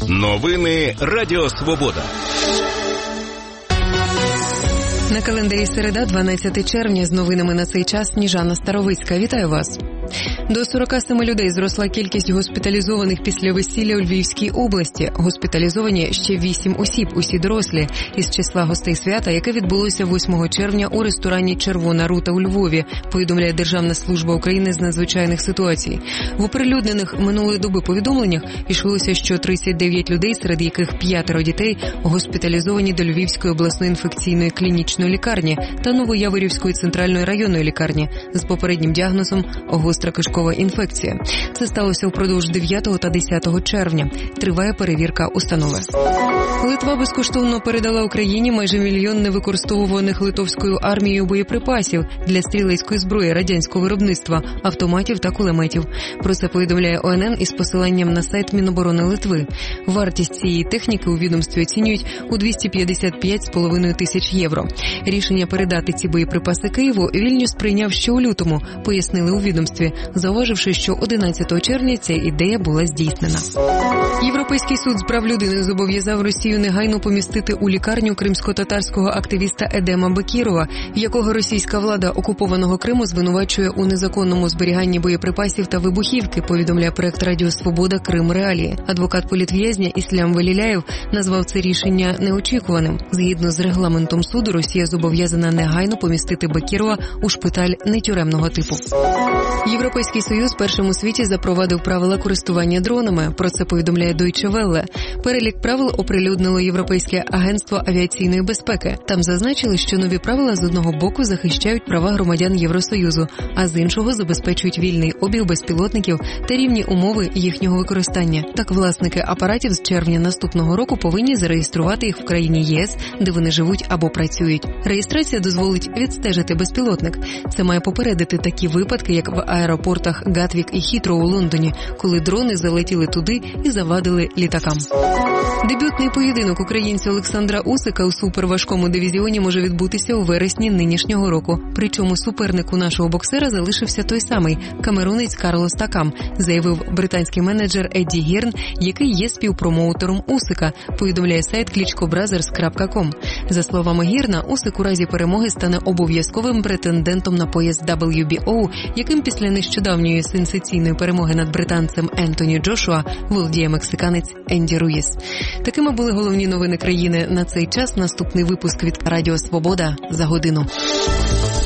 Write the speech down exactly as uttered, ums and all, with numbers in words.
Новини Радіо Свобода. На календарі середа, дванадцяте червня, з новинами на цей час Сніжана Старовицька. Вітаю вас. До сорока семи людей зросла кількість госпіталізованих після весілля у Львівській області. Госпіталізовані ще вісім осіб, усі дорослі, із числа гостей свята, яке відбулося восьмого червня у ресторані «Червона рута» у Львові, повідомляє Державна служба України з надзвичайних ситуацій. В оприлюднених минулої доби повідомленнях йшлося, що тридцять дев'ять людей, серед яких п'ятеро дітей, госпіталізовані до Львівської обласної інфекційної клінічної лікарні та Новояворівської центральної районної лікарні з попереднім діагнозом гостра кишкова інфекція. Це сталося впродовж дев'ятого та десятого червня. Триває перевірка установи. Литва безкоштовно передала Україні майже мільйон невикористовуваних литовською армією боєприпасів для стрілецької зброї радянського виробництва, автоматів та кулеметів. Про це повідомляє О Ен Ен із посиланням на сайт Міноборони Литви. Вартість цієї техніки у відомстві оцінюють у двісті п'ятдесят п'ять з половиною тисяч євро. Рішення передати ці боєприпаси Києву Вільнюс прийняв ще у лютому, пояснили у відомстві, зауваживши, що одинадцятого червня ця ідея була здійснена. Європейський суд з прав людини зобов'язав Росію негайно помістити у лікарню кримсько-татарського активіста Едема Бекірова, якого російська влада окупованого Криму звинувачує у незаконному зберіганні боєприпасів та вибухівки, повідомляє проект Радіо Свобода «Крим Реалії». Адвокат політв'язня Іслям Веліляєв назвав це рішення неочікуваним. Згідно з регламентом суду, Росія зобов'язана негайно помістити Бекірова у шпиталь нетюремного типу. Європейський Союз першим у світі запровадив правила користування дронами. Про це повідомляє Deutsche Welle. Перелік правил оприлюднило Європейське агентство авіаційної безпеки. Там зазначили, що нові правила з одного боку захищають права громадян Євросоюзу, а з іншого забезпечують вільний обіг безпілотників та рівні умови їхнього використання. Так, власники апаратів з червня наступного року повинні зареєструвати їх в країні Є С, де вони живуть або працюють. Реєстрація дозволить відстежити безпілотник. Це має попередити такі випадки, як в аеропортах Гатвік і Хітроу у Лондоні, коли дрони залетіли туди і завадили літакам. Дебютний поєдинок українця Олександра Усика у суперважкому дивізіоні може відбутися у вересні нинішнього року. Причому суперник у нашого боксера залишився той самий – камерунець Карлос Такам, заявив британський менеджер Едді Гірн, який є співпромоутером Усика, повідомляє сайт клічко бразерс крапка ком. За словами Гірна, Усик у разі перемоги стане обов'язковим претендентом на пояс дабл ю бі о, яким після нещодавньої сенсаційної перемоги над британцем Ентоні Джошуа володіє мексиканець Енді Руїс. Такими були головні новини країни на цей час. Наступний випуск від Радіо Свобода за годину.